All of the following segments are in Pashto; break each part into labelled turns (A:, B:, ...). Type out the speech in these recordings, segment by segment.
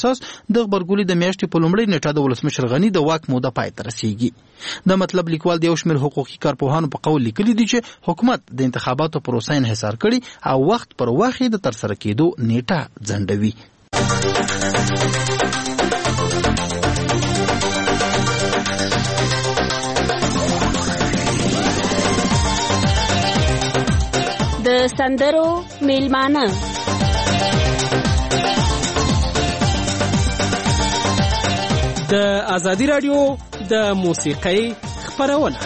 A: اساس د غبرګولي د میاشتې په لومړۍ نیټه د ولسمشر غني د واک موده پای ته رسیږي. د مطلب لیکوال د یو شمېر حقوقي کارپوهانو په قول لیکلي دي چې حکومت د انتخاباتو پروسه انحصار کړي او وخت پر وخت د ترسره کېدو نیټه ځنډوي.
B: د سندرو میلمانه
C: د ازادي رادیو د موسیقۍ خپرونه.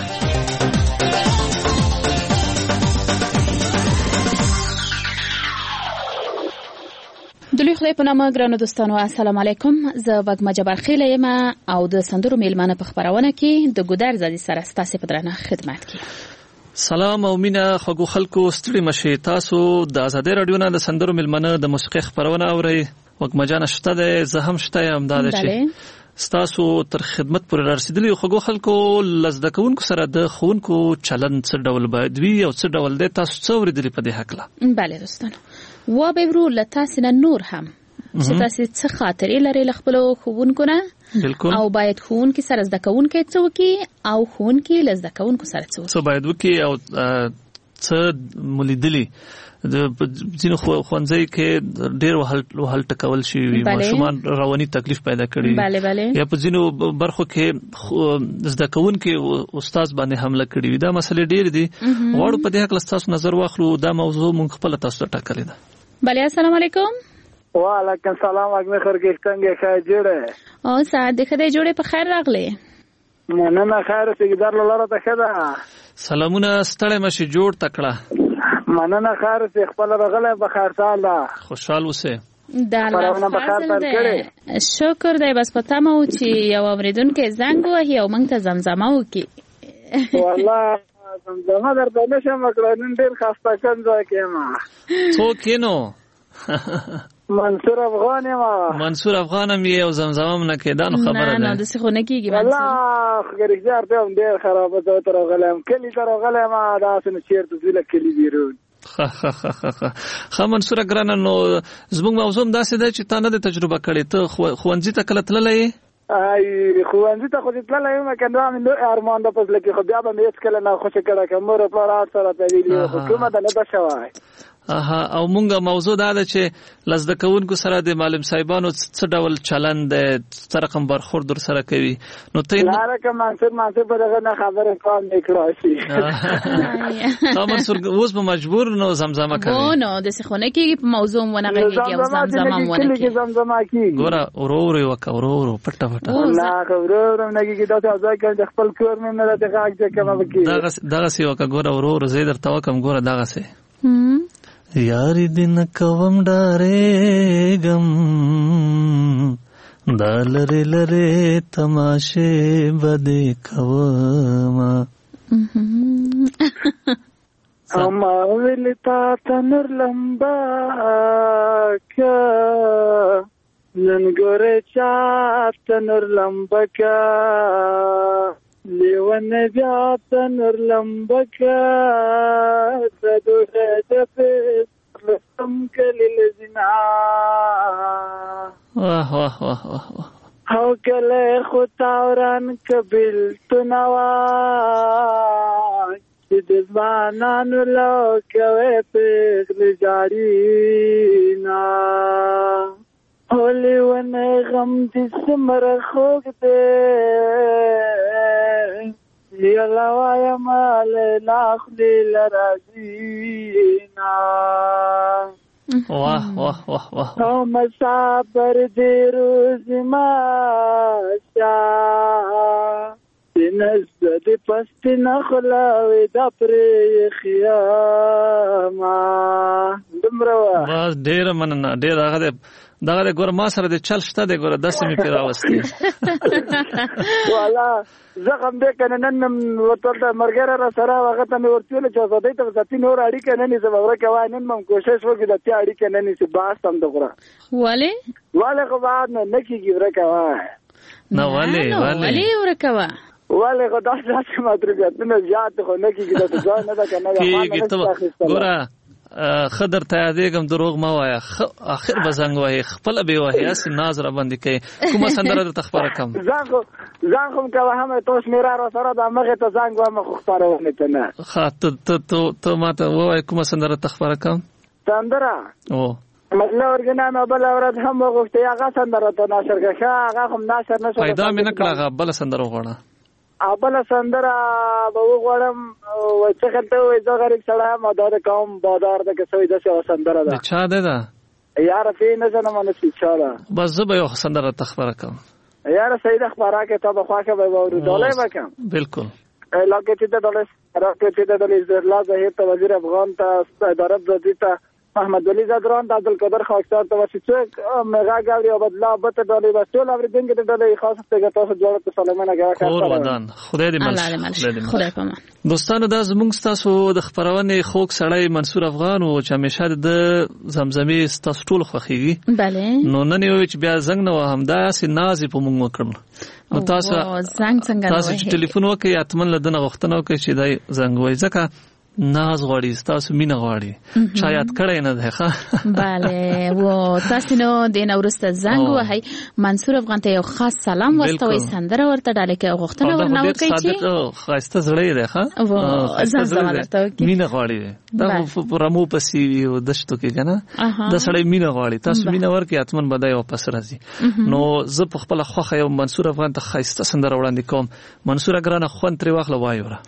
D: د لوی خدای په نامه ګرانو دوستانو السلام علیکم. زه وګما جبارخیل یم او د سندرو میلمانه په خپرونه کې د ګودر زادي سره ستاسو په درنه خدمت کې.
E: سلام او مینا خوږو خلکو ستړي مشي. تاسو د ازادي رادیو نه د سندرو میلمانه د موسیقۍ خپرونه اورئ. وګما جان شته ده، زه هم شته یم. دا چې ستاسو تر خدمت پورې رسیدلی خوږو خلکو لزده کوونکو سره د خوونکو چلند څه ډول باید وي او څه ډول دی، تاسو څه اورېدلي په دې هکله؟
D: بله دوستانو، و به ورو له تاسو نه نور هم چې تاسو څه خاطرې لري له خپلو ښوونکو نه، او باید ښوونکي سره زده کوونکي څه وکړي او ښوونکي له زده کوونکو سره څه
E: باید وکړي او څه مولیدلي. د ځینو ښوونځي کې ډېر وهل ټکول شوي، ماشومان رواني تکلیف پیدا کړي، یا په ځینو برخو کې زده کوونکي استاد باندې حمله کړي وي. دا مسلې ډېرې دي. غواړو په دې هکله ستاسو نظر واخلو. دا موضوع موږ خپله تاسو ته ټاکلې ده.
D: بله، السلام علیکم.
F: وعلیکم سلام. اګمې خرګې څنګه ښه جوړه
D: او ساعت د خدای جوړه په خیر راغلی.
F: مننه. خیر سګدار لاره ته خدا.
E: سلامونه، ستړی مشي، جوړ تکړه.
F: مننه. خیر سي خپل رغله بخیر ساله
E: خوشحال اوسه.
D: دا الله فضل دی. شکر دی. بس پته مو چې یو اوریدونکو زنګ وهي او موږ ته زمزمه وکي.
F: والله زمزمه درته نشم وکړای. نن ډیر خسته کنځه کېما.
E: څوک نو؟
F: منصور افغان ما.
E: منصور افغانم یې او زمزمه نه کېدان خبره ده.
D: نه د څه خو نه کیږي.
F: والله خګریزار ته هم ډیر خراب ده. تر غلم کلی تر غلم دا سن چیرته زله کلی بیرون.
E: خا منصور ګرانه، نو زموږ موضوع داسې ده چې تا نه د تجربه کړې. ته ښوونځي ته کله تللی یې؟
F: ښوونځي ته خو تللی یم، کنه مې ارمان ده پس لکه خو بیا به مې هېڅ کله نه خوښه کړه که مور پلار سره ته ویلي خو کومه ده نه ده شوی.
E: او مونږه موضوع دا ده چې لزده کوونکو سره د معلم صاحبانو څه ډول چلند دی، څه رقم برخورد در سره کوي. نو ته
F: لاره که منصور په دغه نه خبره کار نه کړای شي.
E: منصور اوس به مجبور نو زمزمه کوي.
D: نو داسې خو نه کېږي. په موضوع ونه غږېږي او زمزمه هم ونه کېږي.
F: زمزمه کېږي.
E: ګوره ورو ورو یې وکړه، ورو ورو پټه پټه.
F: نه ورو ورو نه کېږي. داسې ځای کې د خپل کور مې نه راته غږ چې کومه وکړي.
E: دغسې وکړه. ګوره ورو ورو زه یې درته وکړم. ګوره دغسې یاری دن کوم ډارېږم، دا لرې لرې تماشې به دې کومه.
F: اما ویل تا ته نور لمبه که نن ګورې چا ته نور لمبه که لیونه بیا ته نور لمبه که تدوخه دفت رسم کلی لزنا.
E: واه واه واه واه واه.
F: او کله خو تاوران کبیل تو نوای چې د ځوانانو لو کوي پیغلې جاړي نا. اولی ونه غم دې سمره خوږ دی یلا وایم لیلا خلی لرازینا.
E: واه واه واه واه.
F: او مسافر دی روز ماشا دینست دی پستی نخلاوی دا پری خیاما. دمروا
E: باز ډیر مننه. ډیر هغه دغه ګور ما سره د چل شته دی. ګوره داسې مې پرې راوستي.
F: والا زغم دې کنه نن ورته مرګره را سره هغه ته مې ورتل چې زده ته ذاتي نور اړیکه نه نیسه ورکه وای. نن مم کوشش وکړم د تی اړیکه نه نیسه باس تم دغره.
D: ولی
F: خو بعد نه کیږي ورکه وای.
E: نه ولی
D: ورکه وای.
F: ولی خو دا څه مطلب نه زیات خو نه کیږي. دا ځان نه ده کنه.
E: ګوره خضر ته یادېږم دروغ ما وایه اخر به زنګ وایي خپله به وایي هسې ناز را باندې کوي کومه سندره درته خپاره کړم
F: زنګ خو م کوه هم تو شمېره راسره ده همغې ته زنګ وایم خو خپارونې ته نه
E: ښه ته ما ته ووایه کومه سندره ته خپاره کړم
F: سندره مطلب ورګنا نو بل ورځ هم وغوښتې هغه سندره ته ناشر کړه ښه هغه هم ناشر نه شو
E: پیدا مې نه کړه هغه بله سندره وغواړه
F: بله سندره به وغواړم څه خلته وایي زه غریب سړی یم او دا د قوم بادار ده که څه وایي داسې یوه سندره ده
E: د چا دی ده
F: یاره پې نه زنم نسي چا ده
E: بس زه به یو صدر تخبره کوم
F: یاره صحیح ده خبره که تا بخواکه به باورو داله بکم
E: بالکل
F: لاکه چی ده داله راکه چی ده داله ازدرلا ظهیر تا وزیر افغان تا اداره بزادی تا محمد ولی زدران تا عبدالقادر خاکسار تا وسی چوک مغا گوری عبدالله عبت داله بس چول اوری دنگی ده داله خاص تگه تاسو جوړه ته سلامونه غواړم
E: خور ودان خدای دې مل
D: خدای پامان
E: دوستانو دا زموږ تاسو د خبرونه خوک سړی منصور افغان او چې همیشه د زمزمې تاسو ټول خوخيږي
D: bale
E: نو نن یو چې بیا زنګ نو همدا سي نازي په موږ وکړم نو تاسو چې ټلیفون وکړئ اتمن لدنه غوښتنه وکړئ چې دای زنګ وای ځکه ناز غواړي تاسو مینه غواړي شاید کړی نه ده ښه
D: bale و تاسو نو د نورسته زنګ وای منصور افغان ته یو خاص سلام واستوي سندره ورته ډاله کې غوښتنه ورنه وکړي چې
E: خاصه زړې ده ښه مینه غواړي دا رمو پسې او دشتو کې کنه د سړی مینه غواړي تاسو مینه ورکړي اتمن بدای واپس راځي نو زه په خپل خوخه یو منصور افغان ته خاصه سندره وړاندې کوم منصور اگرانه خون تر واخله وایوره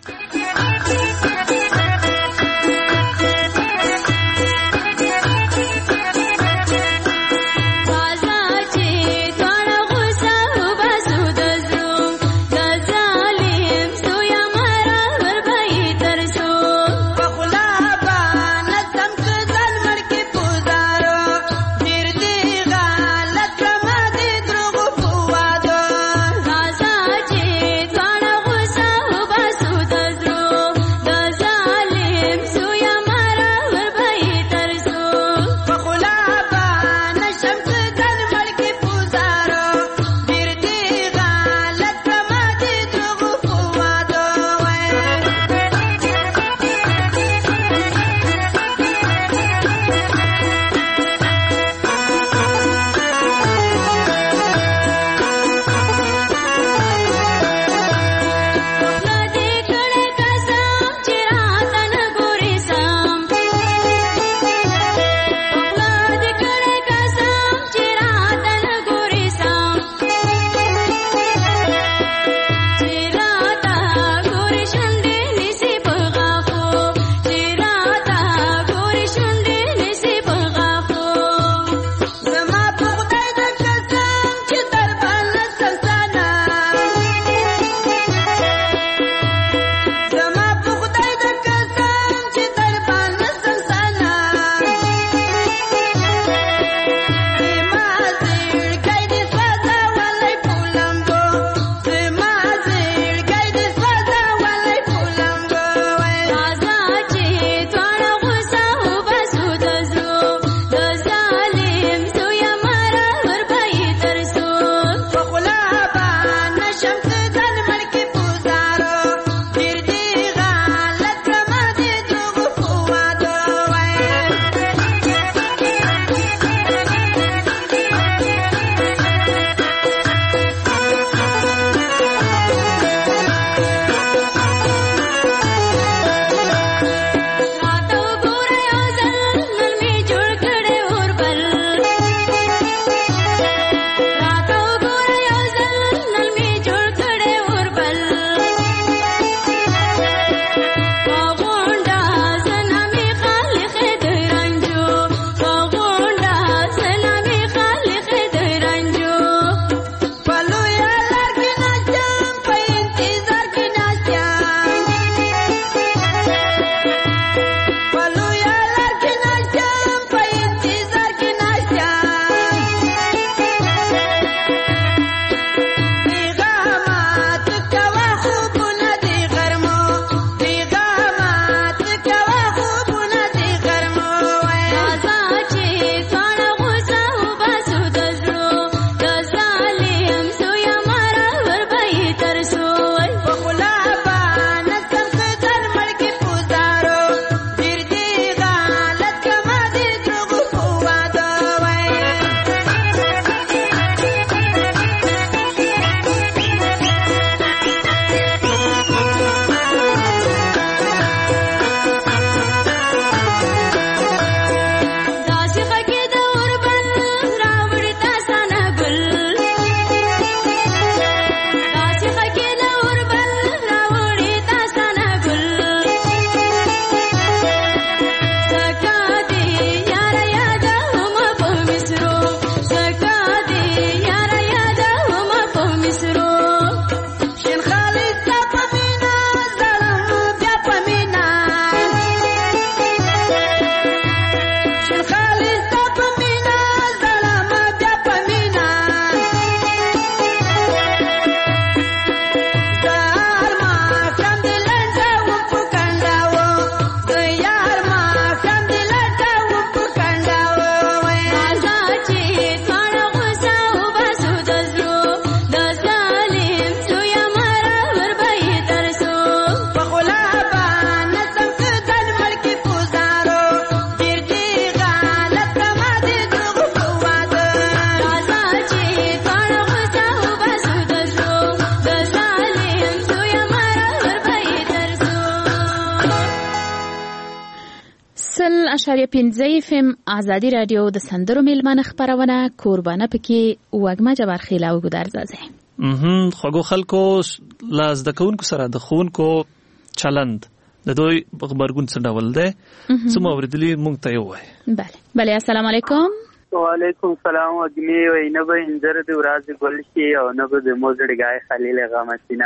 D: 101.5 FM آزادی رادیو د سندرو میلمانه خبرونه کوربانه پکې وګما جبر خیلا او ګدار زازه
E: خوګو خلکو لاس د کونکو سره د خونکو چلند د دوی خبرګون څه ډول دی څه موردلی مونږ ته وای
D: بله السلام علیکم
G: وعلیکم السلام وګمی وای نه به انځر د ورځ ګل شي او نه به د موزړګای خلیل غمشینا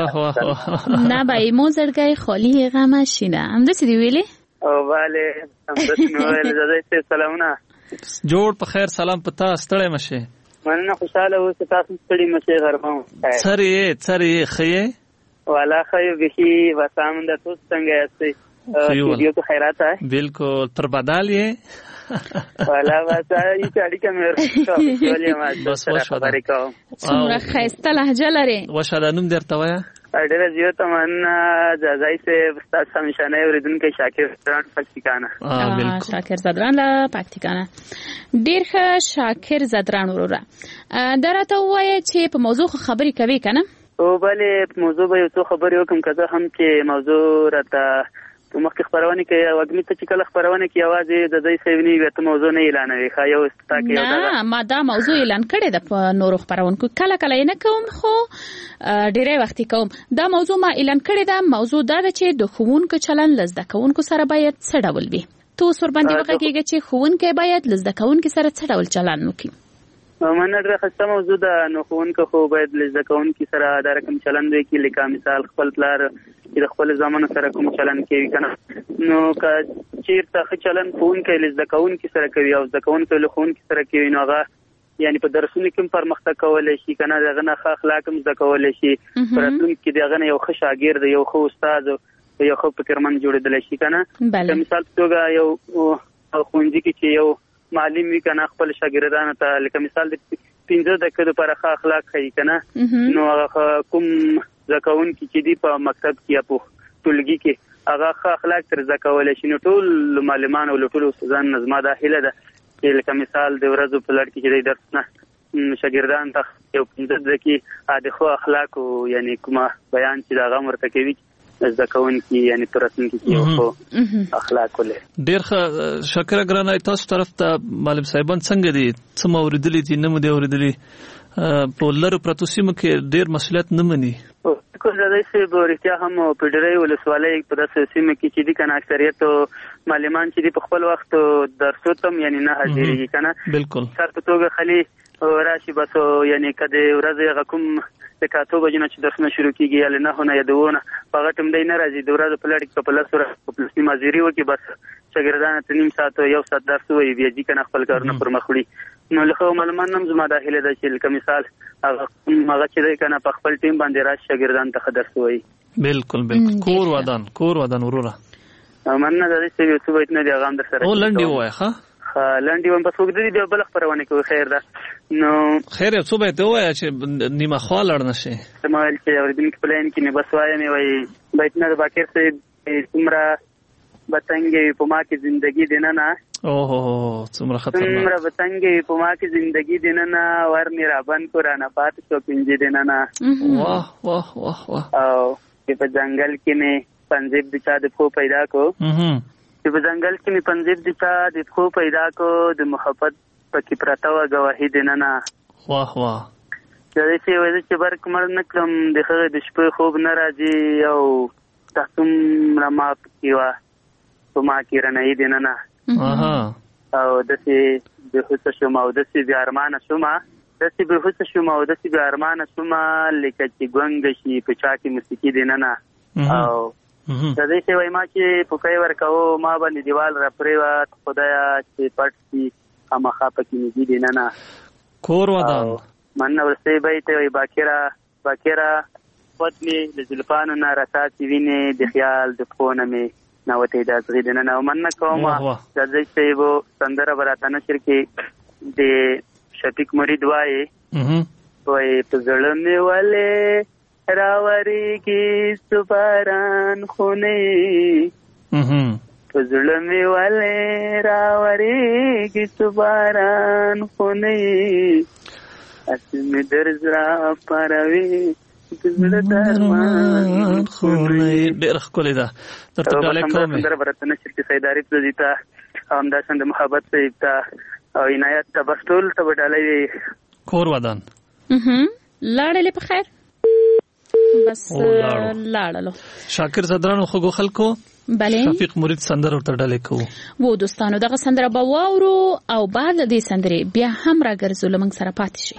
D: نه به موزړګای خلیل غمشینا هم د څه دی ویلي
G: او bale همداسې ویل زده سلامونه
E: جوړ په خیر سلام پتا ستړی مشه
G: مننه خوشاله اوسه تاسو ستړي مشه غرمه
E: سری خیه
G: والا خیو بخي وسام د تاسو څنګه یاستئ ویډیو ته خیرات ہے
E: بالکل پر بدل یې
G: والا واسه ای چاړي کمر ولې ما تاسو خبرې کوم
D: څومره خسته لهجه لري
E: وشالانم درته وایا
G: ډېر زیات تمنا ځای سه تاسو همیشانه اوریدونکو شاکر زدران پکتیکانه
D: بالکل شاکر زدران لا پکتیکانه ډېر ښه شاکر زدران وروره درته وایي چې په موضوع خبرې کوي کنه
G: او بلې موضوع به یو څه خبرې وکم کزه هم چې موضوع راته مخکې خبرونه کوي او اګمی ته چې کله خبرونه کوي आवाज د دې سیونی وته موضوع نه اعلانوي خا یو ستا کې
D: نه ما دا موضوع اعلان کړی د په نورو خبرونکو کله نه کوم خو ډیره وخت کوم دا موضوع ما اعلان کړی دا موضوع دا چې د خوونکو چلن لزده کوونکو سره باید څه ډول وي تو سر باندې وکړي چې خوونکو باید لزده کوونکو سره څه ډول چلن وکړي
G: منه درې خسته موضوع ده نو خوونکو خو باید لزده کوونکو سره دا رقم چلن وي کې لکه مثال خپل پلار چې د خپل ځامن سره کوم چلن کوي کنه نو که چیرته چلن خوونکو لزده کوونکو سره کوي او زده کوونکو له خوونکو سره کوي نو هغه یعنی په درسونو کې پرمختګ کولای شي کنه دغه نه اخلاق هم زده کولای شي پراتون کې دغه یو ښه شاګرد یو ښه استاد یو ښه فکرمن جوړېدل شي کنه مثال توګه یو خوندې کې چې یو معلم وی کنه خپل شاګردانو ته لکه مثال د 15 دقیقې لپاره ښه اخلاق کوي کنه نو هغه کوم ځکهون کې دی په مکتب کې یا په ټولګي کې هغه ښه اخلاق تر ځکول شي نو ټول معلمان او ټول استادان نظم داخله ده چې لکه مثال د ورځو په لړ کې چې درس نه شاګردان ته یو 15 دقیقې د خو اخلاق او یعنی کومه بیان چې دا غمر ته کوي ځکهون کې یعنی ترسن کې یو اخلاق ولې
E: ډیر ښه شکر ګرانه تاسو طرف ته معلم صاحبان څنګه دي څه موردلی دي نه مو دی اوریدلی په لر پروتوسیم کې ډیر مسولیت نه مني
G: کو زده سي بورتیا هم په ډېرې ولسوالۍ په داسې سیمه کې چې دي کنه اکثریت معلمان چې دي په خپل وخت درسو تم یعنی نه حاضرېږي کنه
E: بالکل
G: سر په توګه خالي راشي بس یعنی کده ورځ غکم تکاتو بجنه چې درسونه شروع کیږي یا نه هونه یادونه په غټم دی نه راځي د ورځې په لړ کې په لاسره په پلسنی مازيري وکي بس شاګردانو ته نیم ساعت یو ساعت درس وي بیا ځي کنه خپل کارونه پر مخ وړي نو له معلومان هم زما داخله ده چې لکه مثال هغه چې کنه په خپل ټیم باندې راځي شاګردانو ته درس وي
E: بالکل کور ودان وروره
G: مننه د دې څه یو څه نه دی هغه در سره
E: او لنډي وای ښه
G: لنډي ون بس وګړي دی بل خبرونه کوي خیر ده نو
E: خیر یو څه به ته وای چې نیمه خوا لړ نشي
G: سمال چې اوریدونکو پلان کې نه بس وای مې وای بیت نه باکر سه تمرا بتنګي په ما کې ژوندۍ دینه نه څومره خطرناک تمرا بتنګي په ما کې ژوندۍ دینه نه ورني رابن قرآن پات شو پنځه دینه نه
E: واه
G: او په ځنګل کې نه پنځب د چا د خو پیدا کو چې په ځنګل کې می پنځب د چا د خو پیدا کو د محبت پکې پراته و گواهی دینه نه
E: واه
G: دا چې وایي چې برک مړ نکلم د هغه د شپې خوب نه راځي او تاسو ما کیوا په ما کې رنۍ دینه نه او دسي به هوڅ شوم او دسي بیا ارمان شوم دسي به هوڅ شوم او دسي بیا ارمان شوم لکه چې ګونګ شي په چا کې موسیقي دینه نه او دا دې چې وای ما چې پوکای ورکاو ما باندې دیوال را پریوات خدایا چې پټ شي امخا پکې نږدې دینه نه
E: کور ودان
G: من ورسته بیت وای باکرا پتلی د زلفانو نه راتاتی ویني د خیال د خونه می نوته د زغیدنه نه من کوم د دې چې وو سندره براتنه شرکې د شفیق مرید وای په ځړمه والے راوری کی سپاران خونه پزړمې والے راوری کی سپاران خونه اسمه درزرا پروي
E: درمان خونه ډېر ښکلی ده درته ډالۍ کوم
G: سندره برته نشر کې سید عارف زدي ته همداشان د محبت صاحب ته او عنایت ته بس ټول ته ډالۍ
E: کور ودان
D: لاړلې په خیر بس لاړلو
E: شاکر صدرانو خو خلکو
D: بله
E: شفیق مرید سندره ورته ډالۍ کوو
D: و دوستانو دغه سندره به واورو او بعد د دې سندرې بیا هم راګرځو لمنګ سره پاتې شي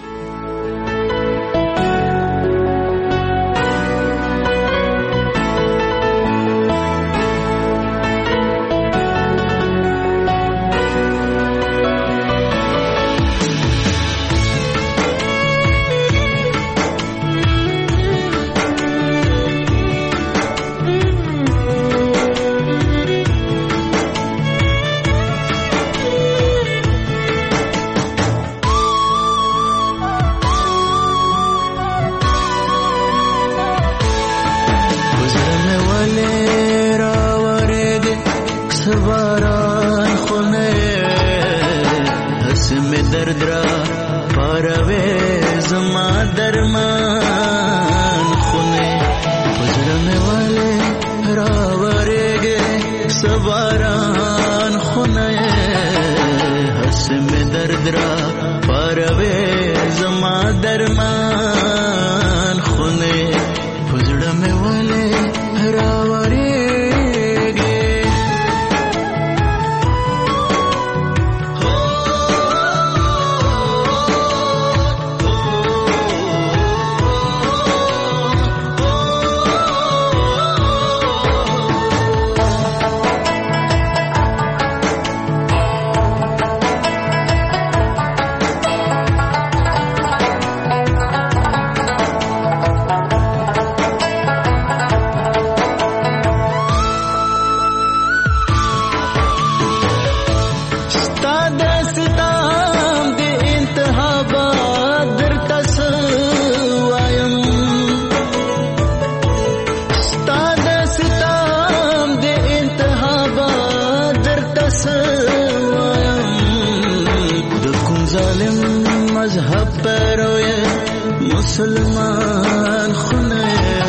H: مسلمان خونه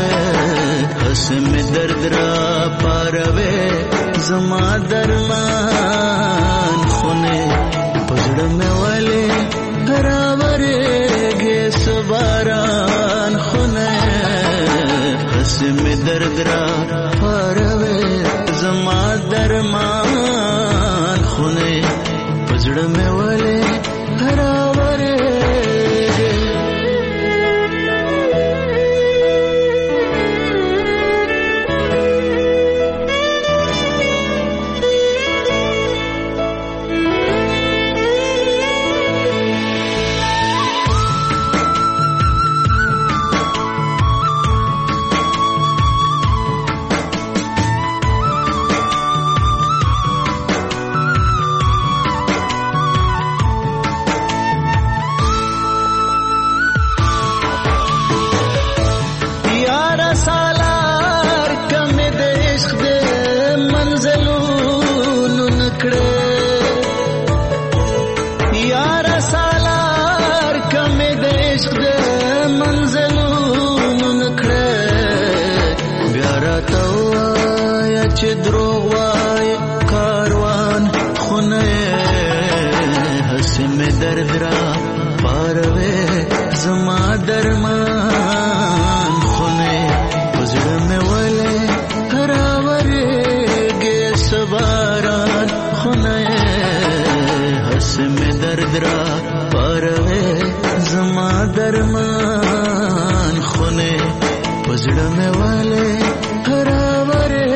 H: حسم درد را پاروے زما درمان خونه پزړه مې والے راورې گے سباران خونه حسم درد را پاروے زما درمان خونه پزړه مې والے راورې درمان خونه پزړه مې والے راوره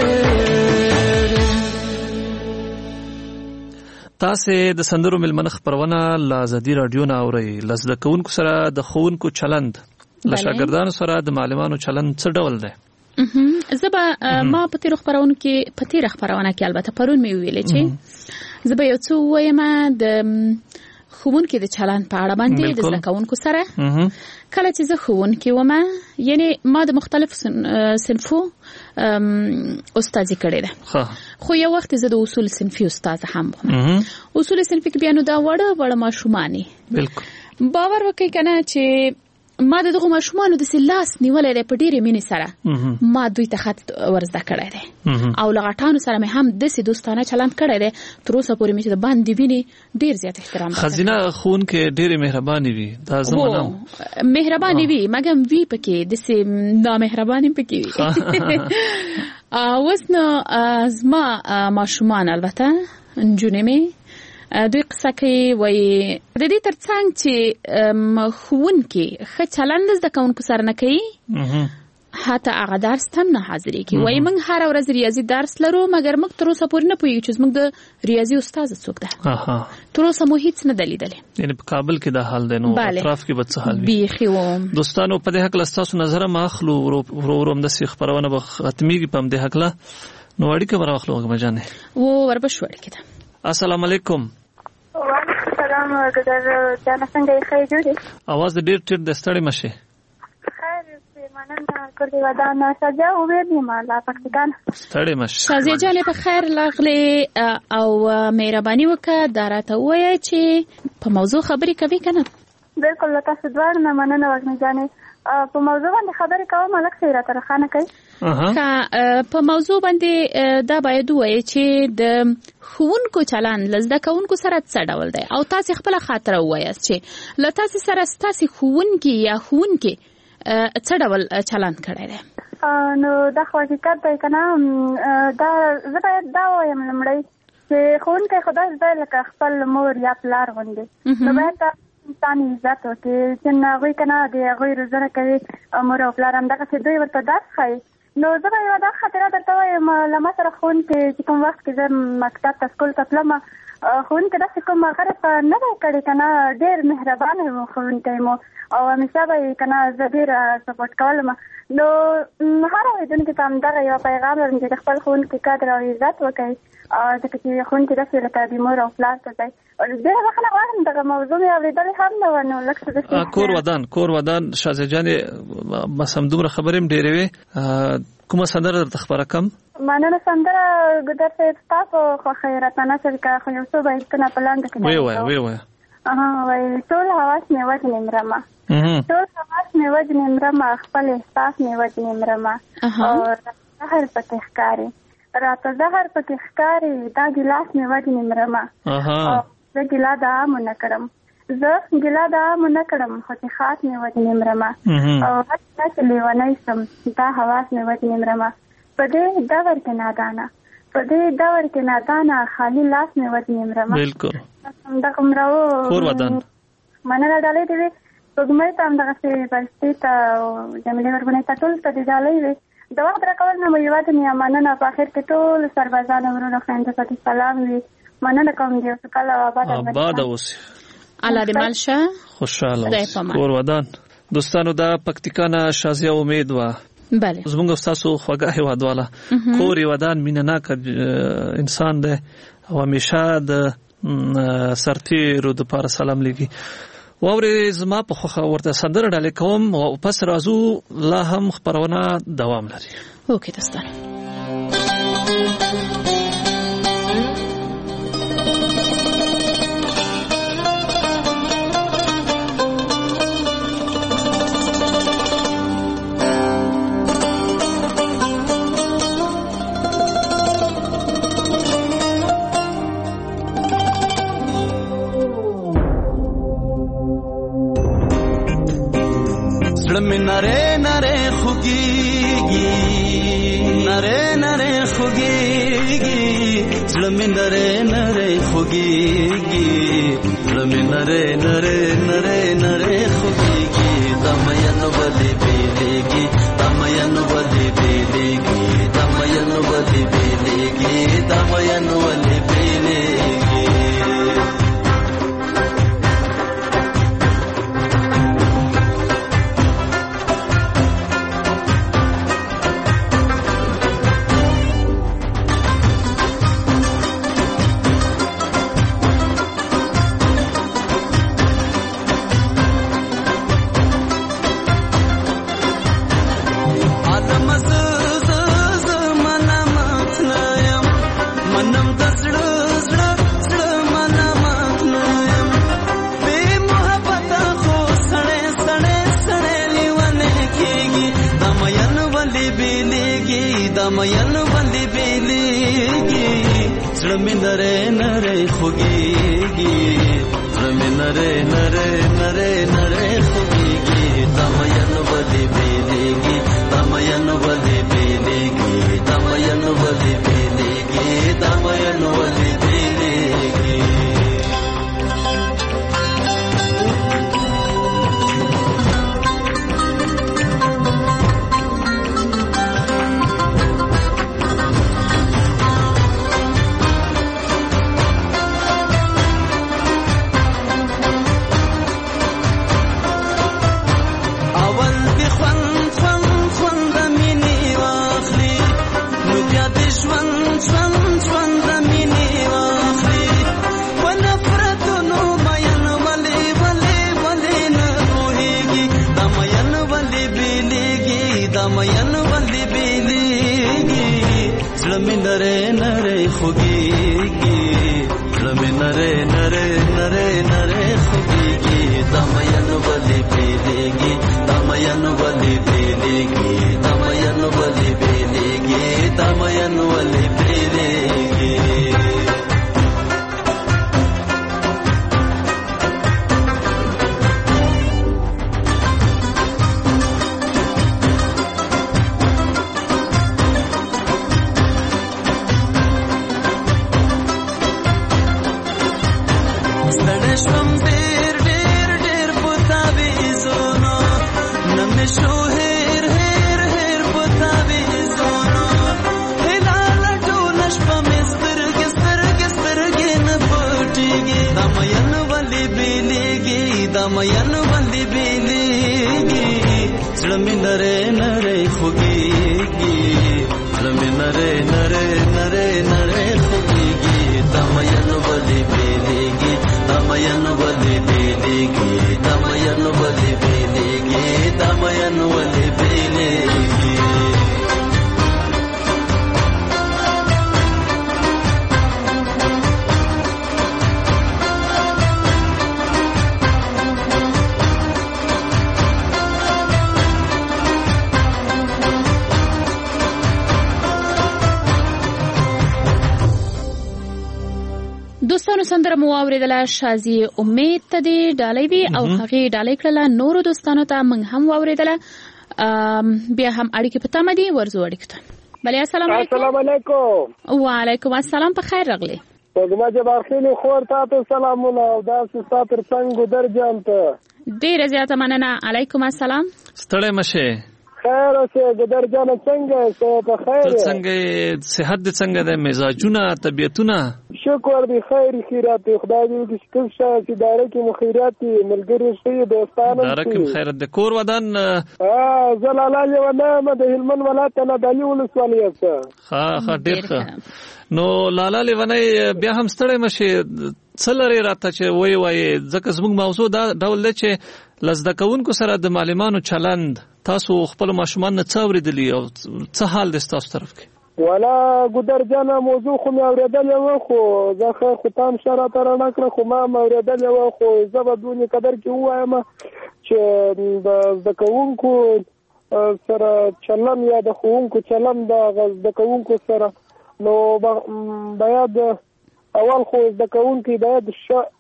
E: تاسو د سندرو ملمنخ پرونه لازدي رادیو نه اوري لزده کوونکو سره د خوونکو چلند لشاګردانو سره د معلمانو چلند څه ډول دی
D: زبا ما پتیر خبرونه کې البته پرون مې ویلې چې زبا یو څو وایم د خوونکو د چلند په اړه باندې د زکونکو سره کله چې زه خوونکو ومه یعنی ما د مختلف صنفو استادي کړې ده خو یو وخت زه د اصول صنفي استاد هم وم اصول صنفي کې بیا نو دا وړه ماشومانی بالکل باور وکړئ کنه چې ما دغه ماشومان د سلاس نیولې ده په ډېرې مینې سره ما دوی ته خط ورزده کړی دی او لغټانو سره مې هم داسې دوستانه چلند کړی دی تر اوسه پورې مې چې د باندې ویني ډېر زیات احترام
E: خزینه ښوونکې ډېرې مهربانې وي دا زه منم
D: مهربانې وي مګم وي پکې داسې نامهربانې پکې وي اوس نو زما ماشومان البته نجونې مې دوی قصه کوي وایي د دې ترڅنګ چې ښوونکي ښه چلند زده کوونکو سره نه کوي حتی هغه درس هم نه حاضرېږي وایي موږ هره ورځ ریاضي درس لرو مګر موږ تر اوسه پورې نه پوهېږو چې زموږ د ریاضي استاده څوک ده تر اوسه مو هیڅ نه ده لیدلې
E: یعنې په کابل کې دا حال دی نو اطراف کې به څه حال وي
D: بیخي وم
E: دوستانو په دې هکله ستاسو نظر هم اخلو ورو همداسې خپرونه به ختمېږي په همدې هکله نو اړیکه به راواخلو وږمه جانې
D: وربشو اړیکې ده
E: السلام علیکم
I: وعلیکم السلام ګدر جانه څنګه یې ښه جوړې
E: اواز دې ډېر ټیټ دی ستړې مه شې
I: خیر مننه کړې ودان سجا وې ما لا پکتان
E: ستړې مه شې
D: شازیه جانې په خیر راغلې او مهرباني وکړه دا راته ووایه چې په موضوع خبرې کوي که نه
I: بالکل له تاسو دواړو نه مننه وږمې جانې په موضوع باندې خبرې کوم هلک څه راته روښانه کوي
D: په موضوع باندې دا باید ووایي چې د ښوونکو چلند له زده کوونکو سره څه ډول دی او تاسې خپله خاطره ووایاست چې له تاسې سره ستاسې ښوونکي یا ښوونکې څه ډول چلند کړی دی
I: نو دا خو حقیقت دی که نه دا زه باید دا ووایم لومړی چې ښوونکی خو داسې دی لکه خپل مور یا پلار غوندې نو باید انسان عزت وکړي چې هغوی که نه د هغوی روزنه کوي مور او پلار همدغسې دوی ورته درس ښایي نو زه به یوه دا خاطره درته وایم له ما سره ښوونکي چې کوم وخت کې زه مکتب ته سکول ته تلم ښوونکي داسې کوم غرض نه دی کړی که نه ډېر مهربانه مو ښوونکی مو او همیشه به یې که نه زه ډېره سپورټ کولم نو هر اورېدونکي ته همدغه یوه پیغام لرم چې د خپل ښوونکي قدر او عزت وکړئ ځکه چې ښوونکي داسې لکه د مور او پلار ته دی ډېره بخښنه غواړم دغه موضوع مې اورېدلې هم نه وه نو لږ څه داسې
E: کور ودان شازیه جانې بس همدومره خبرې هم ډېرې وې کومه سندره درته خپره کړم
I: مننه سندره ګودر صاحب ستاسو خوښوي راته نثر که خو یو څو بیتونه په لاندې کې
E: ویې وایه
I: وایي ټول حواس مې وژنې مرمه ټول حواس مې وژنې مرمه خپل احساس مې وژنې مرمه او زهر پکې ښکاري راته زهر پکې ښکاري دا ګیلاس مې وژنې مرمه زه ګیله د عامو نه کړم زه ګیله د عامو نه کړم خو چې خاص مې وژنې مرمه او هر څه چې لیونی سم دا حواس مې وژنې مرمه په دې دور کې نادانه په دې دور کې نادانه خالي لاس مې وژنې مرمه
E: بالکل
I: همدغه مرو
E: کور ودان
I: مننه ډالۍ دې وي سپوږمۍ ته همدغسې بلستې ته او جمیلې وربنۍ ته ټول ته دې ډالۍ وي د وخت راکول نه مو یوازې نه مننه په آخر کې ټول سربازانو ورونو خویندو ته سلام وي مننه کوم دې اوس کله
E: آباد اوسئ
D: الله دې مل شه
E: خوشحاله اوسئ کور ودان دوستانو دا پکتیکا نه شازیه امید وه
D: بله
E: زمونږ ستاسو خوږه هیوادواله کور ودان مینه‌ناک انسان دی او همیشه د سرتیرو دپاره سلام لیکي واورې زما په خوښه ورته سندره ډالۍ کوم او پس راځو لا هم خپرونه دوام لري
D: اوکې دوستان
H: نره نره خوگیگی نره نره خوگیگی زلمی نره نره خوگیگی زلمی نره نره نره نره خوگیگی دمین ولی بیلیگی دمین ولی بیلیگی دمین ولی بیلیگی دمین ولی بیلیگی دمین باندې بیلیږي زړه مې نری نری خوږیږي زړه مې نری نری نری نری خوږیږي دمین باندې بیلیږي دمین باندې بیلیږي دمین باندې بیلیږي دمین باندې بیلیږي नरे नरे खुगीगी रमे नरे नरे नरे नरे खुगीगी दमयन बलि बेलेगी दमयन बलि बेलेगी दमयन बलि बेलेगी दमयन बलि बेलेगी दमयन बंदी बेलेगी ज़्लमी नरे नरे खुगीगी ज़्लमी नरे नरे नरे नरे खुगीगी दमयन बंदी बेलेगी दमयन बंदी बेलेगी दमयन बंदी बेलेगी दमयन बंदी बेलेगी
D: دوستانو سندره مو اوریدله شازي امید ته دی ډالۍ وی او هغه ډالۍ کړله نورو دوستانو ته موږ هم اوریدله بیا هم اړیکې په تمه دي ورزو اړیکې ته بله السلام علیکم
F: السلام علیکم
D: وعلیکم السلام په خیر راغلی
F: وګما جبار خېل خور تاسو سلامونه او دا ستاسو څنګه درجان ته
D: ډیره زیاته مننه علیکم السلام
E: ستړی مشه
F: خیر اوسه ګدر جان څنګه په خیر
E: څنګه صحت دې څنګه ده مزاجونه طبيعتونه
F: شکر دی خیر خیرات خدای دې شکر شه چې داره کې مخیرات ملګری شي دوستانو
E: داره کې خیرات د کور ودان
F: زلاله ونه د هلمند ولایت نه دلی ولسوالۍ
E: ښه ډېر نو لاله لونی بیا هم ستړی مشه څلری راته چې وای ځکه زموږ موضوع دا ډول دی چې لزده کوونکو سره د معلمانو چلند تاسو خپل ماشومان نه څه اوریدلی او څه حال دی تاسو طرف کې
F: ولا ګدر جان موضوع خو مې اوریدل و خو زه خو تام شرا تر نه کړ خو ما اوریدل و خو زه به دونی قدر کې وایم چې د کوونکو سره چلن یا د کوونکو چلن د کوونکو سره نو باید اول خو د کوونکو باید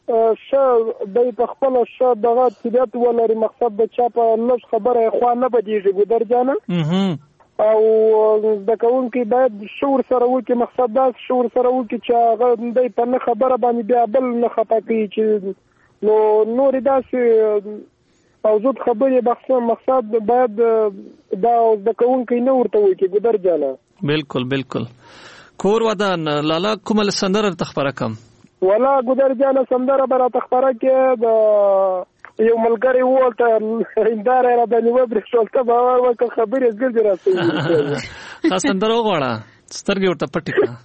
F: د په خپل دغه طبيعت ولري مقصد د چا په لږ خبره خو نه بدیږي ګدر جان او د کوونکو باید شعور سره وکي مقصد دا شعور سره وکي چې هغه د په نه خبره باندې بیا بل نه خطا کوي چې نو نور داسې موجود خبرې مقصد باید دا د کوونکو نه ورته وکي ګدر جان
E: بالکل بالکل کور ودان لالا کومل سندره تخبره کم
F: ولا ګدر جان سندره برا تخبره کې د یو ملګری وته اندار را د نیو برښتل به ورکه خبرې زګل راځي
E: خاص سندره وغواړه سترګې ورته پټې کړه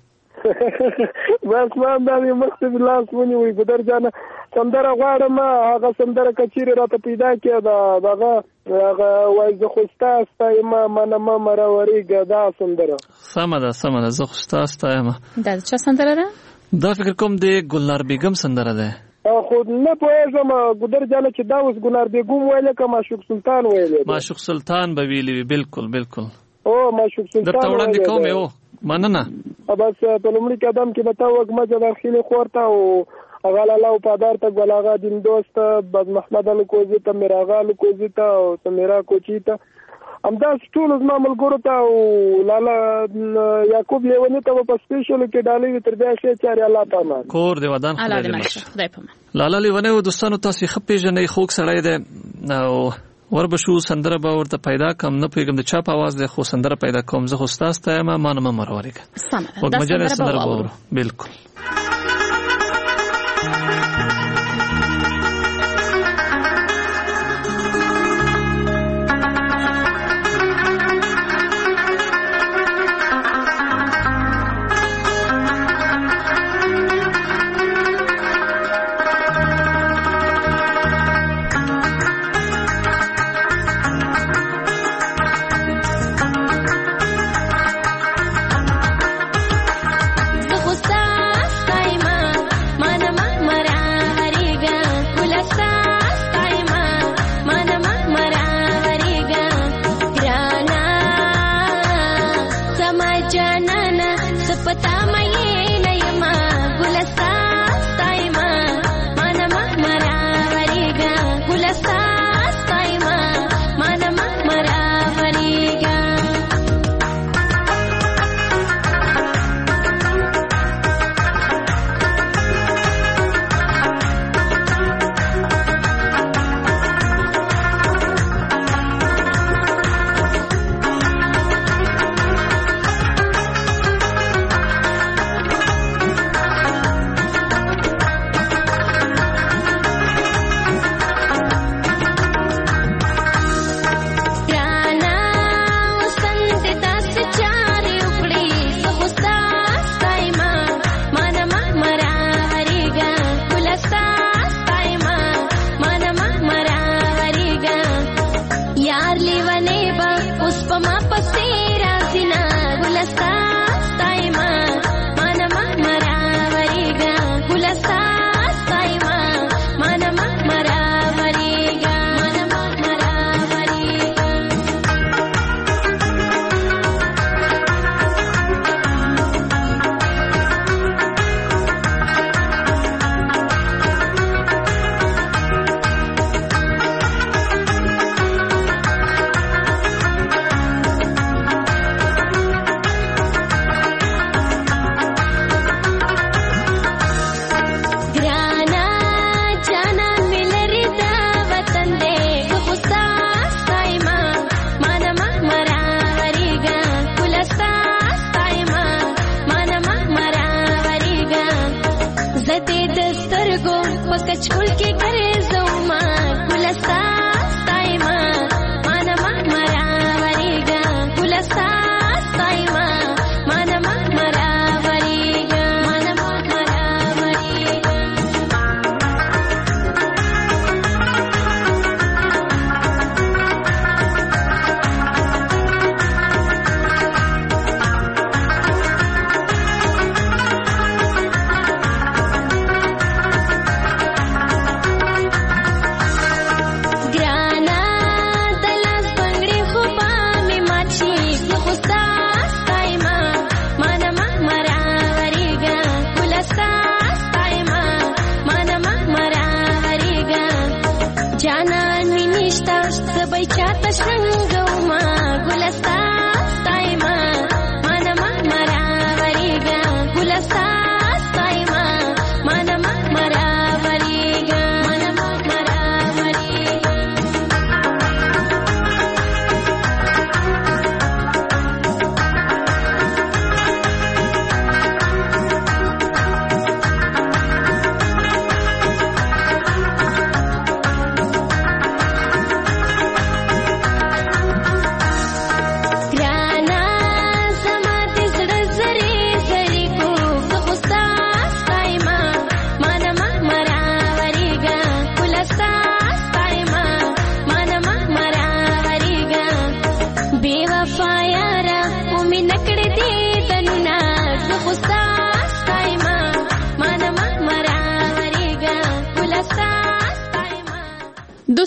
F: بس ما باندې مخته لاس ونی وي ګدر جان سندره غواړم هغه سندره کچيري راته پیدا کړه دغه وای زه خوستا استایم ما مراوريګه دا سندره
E: سمه ده زه خوستا استایم
D: دا چا سندره ده
E: دا فکر کوم دی ګلنار بیگم سندره ده
F: خو نه پوهېږم ګدر جان چې دا اوس ګلنار بیگم ویل که معشوق سلطان ویل
E: معشوق سلطان به ویلی بالکل بالکل
F: او مشوق سلطان
E: درته وړاندې کوم یو مننه.
F: بس په لومړي قدم کې به تا وګمه داخلي خورته او غلا له پادار ته ګلاغا دین دوست بد محمد الکوزی ته میراغا الکوزی ته او سمیرا کوچی ته امدا ټول زما ملګرو ته او لالا یعقوب لیونی ته په سپیشل کې ډالې تر بیا شي چې الله تعالی
E: کور دی ودان خدای دې لالا لیونی او دوستانو تاسو خپې جنې خوک سړی دی او وربشو سندره به ورته پیدا کم نه پیګم د چاپ आवाज د خو سندره پیدا کوم زه خو تاسو ته ما نه مروریک وګمجره سندره به بالکل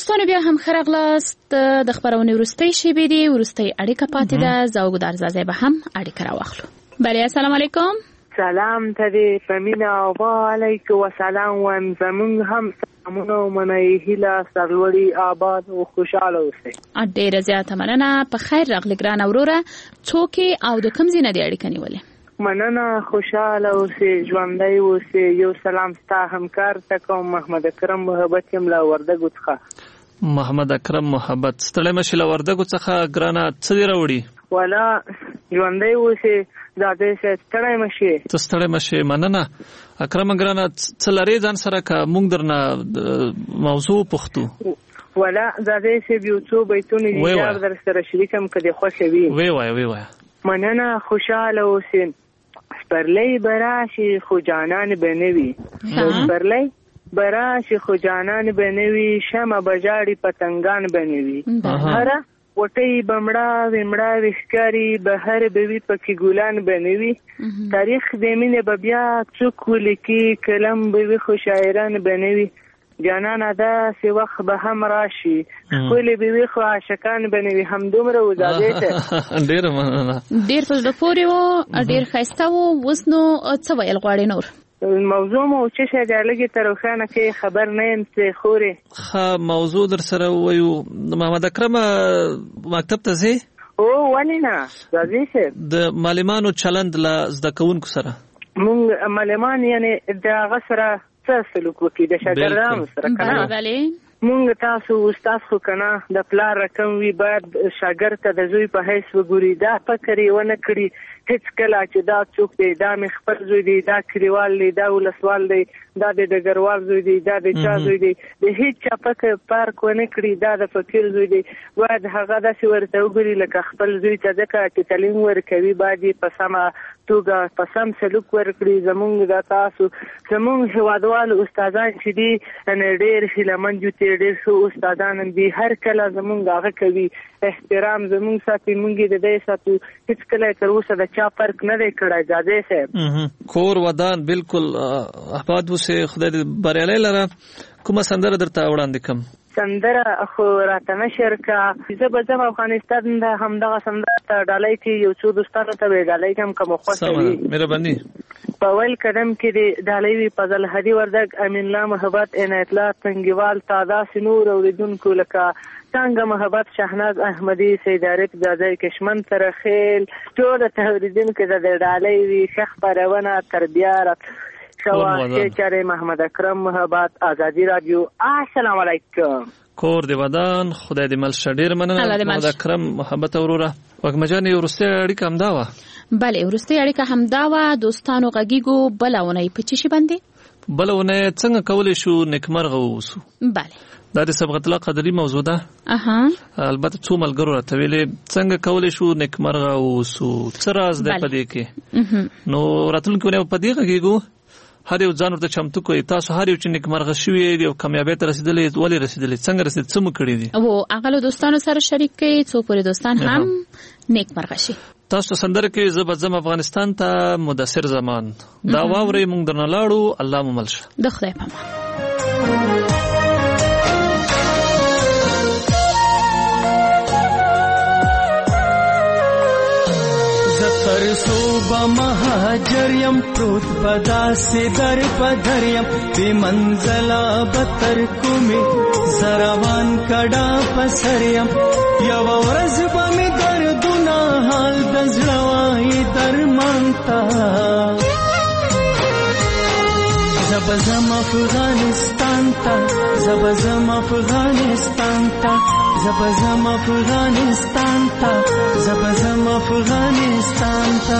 D: دوستانو بیا هم خراغلاست د خبرونې وروستۍ شیبې دي وروستۍ اړیکه پاتې ده زه او ګدار زازی به هم اړیکه راواخلو. بله السلام علیکم.
J: سلام ته دې فمینا او علیکم وسلام و زمونږ هم سلامونه او منۍ هیله سرلوړي آباد او خوشاله اوسئ.
D: ډېره زیاته مننه. په خیر راغلی ګرانه وروره. څوک او د کوم ځای نه دې اړیکه نیولې؟
J: مننه خوشاله اوسئ ژوندی اوسئ. یو سلام ستا همکار ته کوم محمد اکرم محبت یم له وردګو څخه.
E: محمد اکرم محبت ستړی مشې له وردګو څخه ګرانه څه دې راوړي؟
J: والا ژوندی اوسئ دا دې ستړی مشې.
E: ته ستړی مشې مننه. اکرم ګرانه څه لرې ځان سره که موږ درنه موضوع پوښتو؟
J: والا دا دې یو څو بیتونه دي در سره شریکم که دې خوښه وي.
E: وی وایه.
J: مننه خوشاله اوسئ. سپرلی براشي خو جانان به نه وي. سپرلی براشي خو جانان به نه وي. شمه بجاړي پتنګان به نه وي. هره وټۍ بمړه ومړه وښکاري بهر به وي پکې ګلان به نه وي. تاریخ د مینې به بیا څوک ولیکي کلم به وي خو شاعران به نه وي. جانانه داسې وخت به هم راشي ښکلې به وي خو عاشقان به نه وي. همدومره و زادې ته.
E: ډېره مننه.
D: ډېر په زړه پورې و ډېر ښایسته و. اوس نو څه ویل غواړې نور؟
J: موضوع مو څه شی دی لږې ته روښانه کړئ. خبر نه یم څه خورې.
E: ښه موضوع در سره ووایو. محمد اکرم مکتب ته ځې؟
J: او ولې نه راځي صاحب.
E: د معلمانو چلند له زده کوونکو سره
J: مونږ معلمان یعنې د هغه سره څه سلوک وکړي د شاګردانو سره که نه؟ مونږ تاسو استاد خو که نه د پلار رقم وي باید شاګرد ته د زوی په حیث وګوري. دا فکر یې ونه کړي هیڅ کله چې دا څوک دی دا مې خپل زوی دی دا کلیوال دی دا ولسوال دی دا د ډګروال زوی دی دا د چا زوی دی د هیڅ چا فکر پارک ونه کړي دا د فقیر زوی دی. باید هغه داسې ورته وګوري لکه خپل زوی ته ځکه چې تعلیم ورکوي باید یې په سمه توګه په سم سلوک ورکړي. زمونږ د تاسو زمونږ هېوادوالو استادان چې دي ډېر هیلهمند یو ډېر ښه استادان دي. هر کله زمونږ هغه کوي احترام زمونږ ساتي مونږ یې د دې ساتو. هیڅ کله تر اوسه د چا فرق نه دی کړی. زادې صاحب
E: کور ودان بالکل آباد اوسئ. خدای دې بریالی لره. کومه سندره درته وړاندې کړم؟
J: سندره خو راته نشر که. زه به ځم افغانستان د همدغه سندره ته ډالۍ کې یو څو دوستانو ته به ډالۍ کړم که مو خوښه وي.
E: مهرباني.
J: په اول قدم کې د ډالۍ وي فضل هدي وردګ امین الله محبت عنایت الله تنګیوال تا داسې نور اورېدونکو لکه څنګه محبت شهناز احمدي سید عارف زاده کشمن ترخیل ټول ته اورېدونکو ته د ډالۍ وي. ښه خپرونه تربیه شواهد چاره محمد اکرم محبت آزادی رادیو. السلام علیکم.
E: کور دی ودان خدای دې مل شه. ډېر مننه محمد اکرم محبت وروره. وږمه جانې وروستۍ اړیکه همدا وه؟
D: بله وروستۍ اړیکه همدا وه. دوستانو غږیږو بله اونۍ په څه شي باندې؟
E: بله اونۍ څنګه کولی شو نیکمرغه واوسو؟
D: بله
E: دا د صبغت الله قدري موضوع ده. البته څو ملګرو راته ویلې څنګه کولی شو نیکمرغه واوسو څه راز دی په دې کې. نو راتلونکې اونۍ په دې غږیږو. هر یو ځان ورته چمتو کوي. تاسو هر یو چې نیکمرغه شوي او کامیابۍ ته رسېدلې ولې رسېدلې څنګه رسېدلې څه مو کړي دي او
D: هغه له دوستانو سره شریک کړئ څو پورې دوستان هم نیکمرغه شي.
E: تاسو سندره کې زه به ځم افغانستان ته مدثر زمان دا واورئ موږ درنه لاړو. الله مو مل شه.
D: د خدای په امان.
H: صوبا مهاجر یم پروت بدا سے در پدر یم بی منزلا بتر کومی زروان کڑا پسر یم یو ورځ به می دردونه حال د زړوای درمان تا زبزم افغانستان تا زبزم افغانستان تا زبزم افغانستان تا زبزم افغانستان تا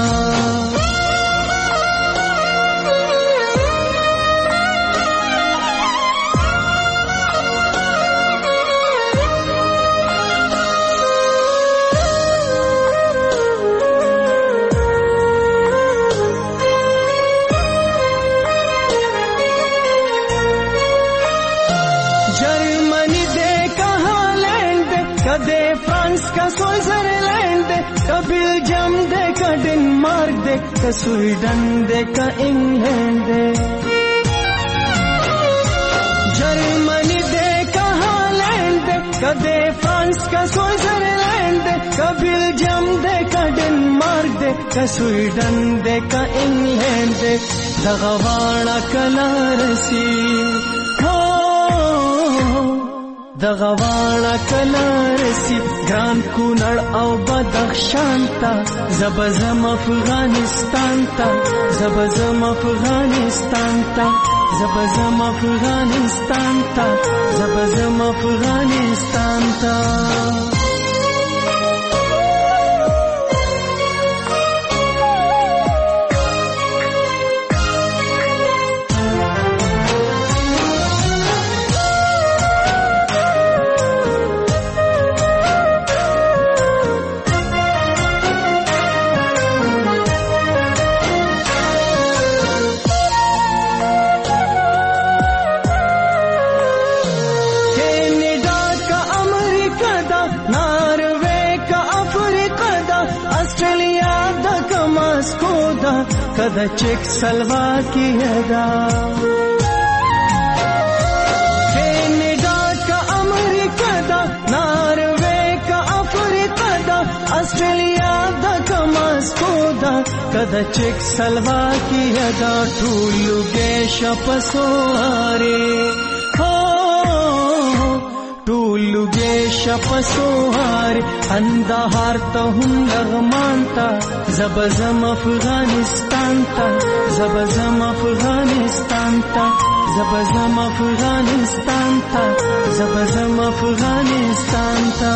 H: का स्वीडन दे का इंग्लैंड दे जर्मनी दे का हॉलैंड कदे फ्रांस का स्विट्जरलैंड दे का बेल्जियम दे का डेनमार्क दे का स्वीडन दे का इंग्लैंड दे दगवाड़ा कलारसी हो दगवाड़ा कलारसी ग्रान कूनड़ औ बदख्शान ता जबजम अफगानिस्तान ता जबजम अफगानिस्तान ता जबजम अफगानिस्तान ता जबजम अफगानिस्तान ता कदा चेक स्लोवाकिया दा कनाडा का अमेरिका दा नॉर्वे का अफ्रीका दा ऑस्ट्रेलिया दा का मॉस्को दा कदा चेक स्लोवाकिया दा ठूलू गेश पसोहारे हो टूलू गेश पसोहारे अंधार तो हम लगमानता जबजम अफगानिस्तान ता जबजम अफगानिस्तान ता जबजम अफगानिस्तान ता जबजम अफगानिस्तान ता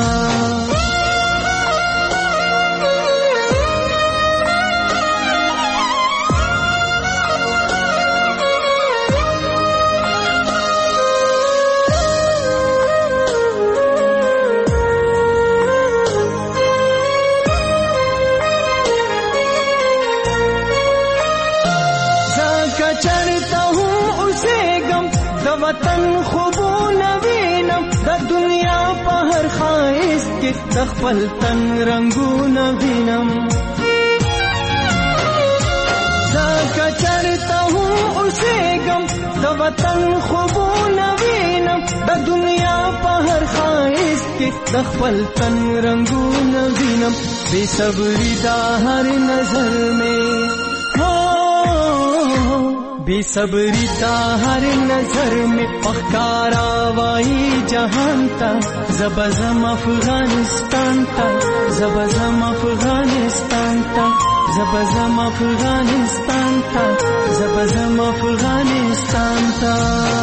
H: वतन खूबो नवीनम द दुनिया पहर खाइस के दखपल तन रंगू नवीनम जाका चढ़ता हूँ उसे गम द वतन खूबो नवीनम द दुनिया पहर खाइस के दखपल तन रंगू नवीनम बेसब्री दा हर नजर में बेसब्री ता हर नजर में पकारा वाई जहान ता जबजम अफगानिस्तान ता जबजम अफगानिस्तान ता जबजम अफगानिस्तान ता जबजम अफगानिस्तान ता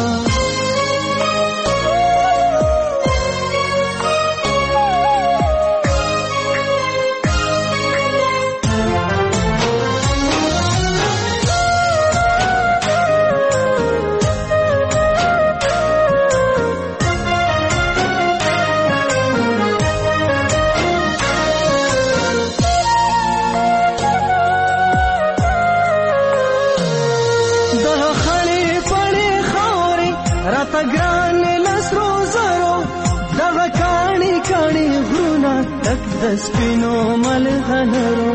H: स्पिनो मलहनरो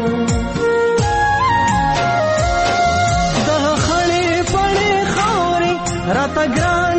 H: द खड़े पड़े खौरे रात ग्रान